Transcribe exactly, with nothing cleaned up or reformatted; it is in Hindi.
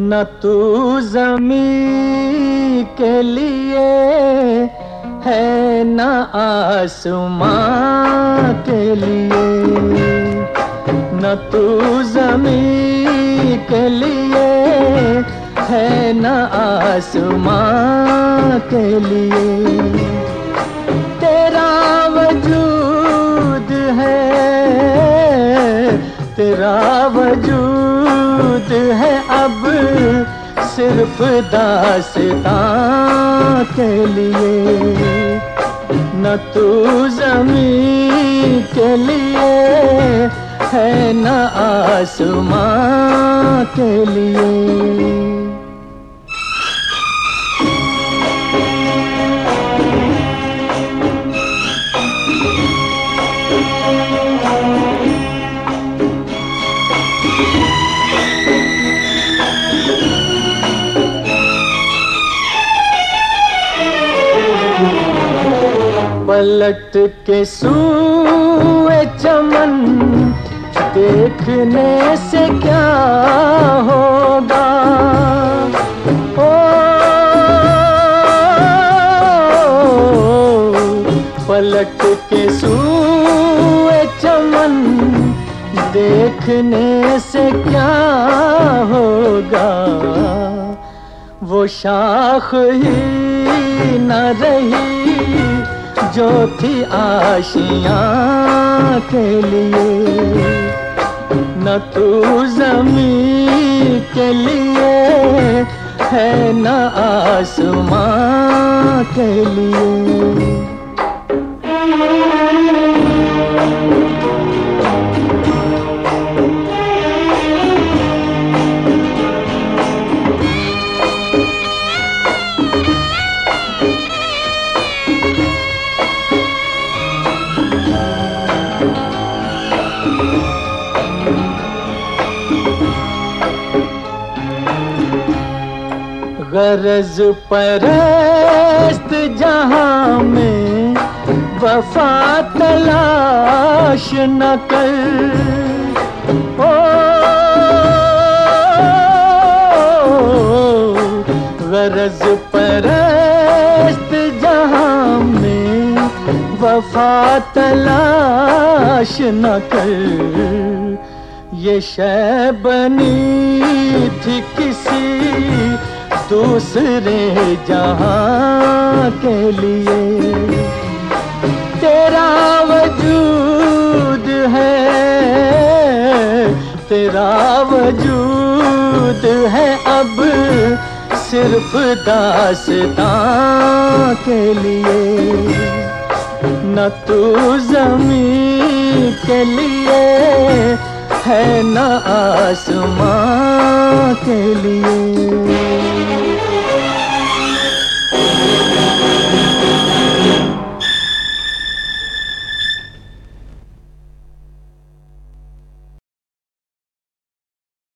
न तू ज़मीं के लिए है न आसमां के लिए, न तू ज़मीं के लिए है न आसमां के लिए। तेरा वजूद है, तेरा वजूद है अब सिर्फ दास्तां के लिए, न तू ज़मीं के लिए है न आसमां के लिए। पलट के सूए चमन देखने से क्या होगा, ओ पलट के सूए चमन देखने से क्या होगा। वो शाख ही न रही जो थी आशियाँ के लिए, न तू ज़मीं के लिए है न आसमां के लिए। गरज परस्त जहां में वफा तलाश न कर, ओ गरज परस्त जहां में वफा तलाश न कर। ये शय बनी थी किसी दूसरे जहां के लिए, तेरा वजूद है, तेरा वजूद है अब सिर्फ दास्तां के लिए, न तू ज़मीं के लिए है न आसमां के लिए।